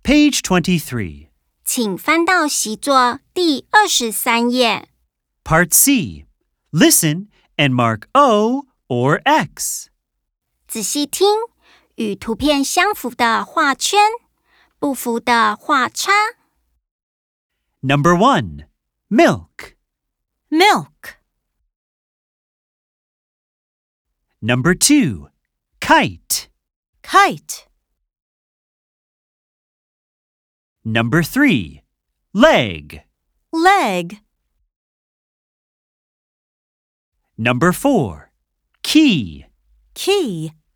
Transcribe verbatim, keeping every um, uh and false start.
Page twenty-three. 请翻到习作第二十三页。 Part C. Listen and mark O or X. 仔细听，与图片相符的画圈，不符的画叉。 Number one. Milk. Milk. Number two. Kite. Kite. Number three. Leg. Leg. Number four. Key. Key.